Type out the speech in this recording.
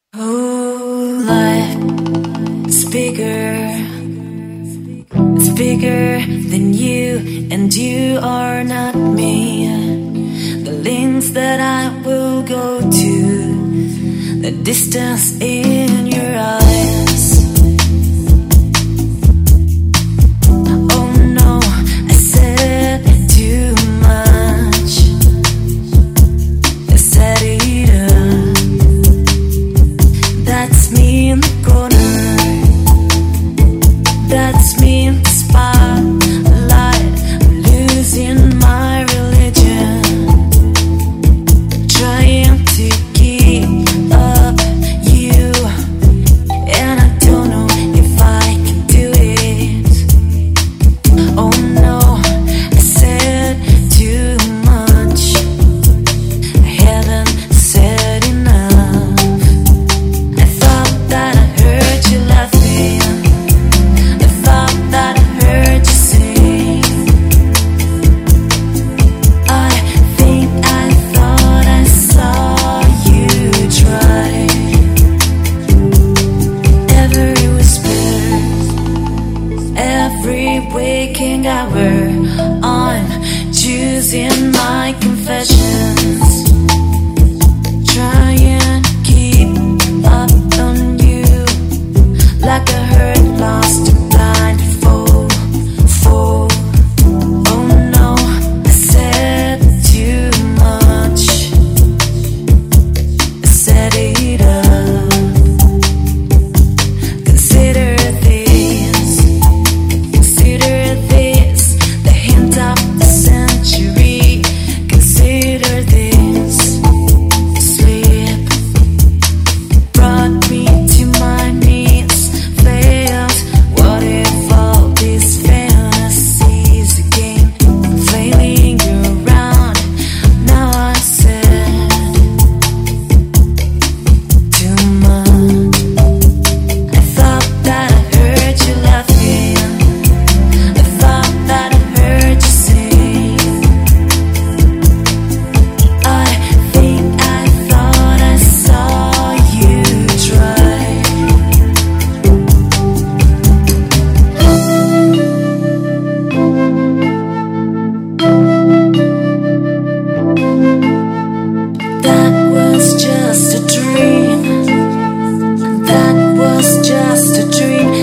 Oh, life is bigger. It's bigger than you, and you are not me. The lengths that I will go to, the distance in your eyes. Oh no, I said too much. I said it up. That's me in the corner. That's me in the spotlight. I'm losing my religion, trying to keep up you, and I don't know if I can do it. Oh no, I said too much. I haven't said enough. I thought that I heard you laughing. I thought that I heard you sing. I think I thought I saw you try. Every whisper, every waking hour, I'm choosing my confessions, trying to keep up on you, like a hurt, lost, and blind fool. Oh no, I said too much. I said it up. Consider this, the hint of the century. Consider this, sleep brought me to my knees. Failed. What if all these fantasies again, flailing around? Now I said too much. I thought that I heard you laughing. I thought that I heard you sing. I think I thought I saw you try. That was just a dream. That was just a dream.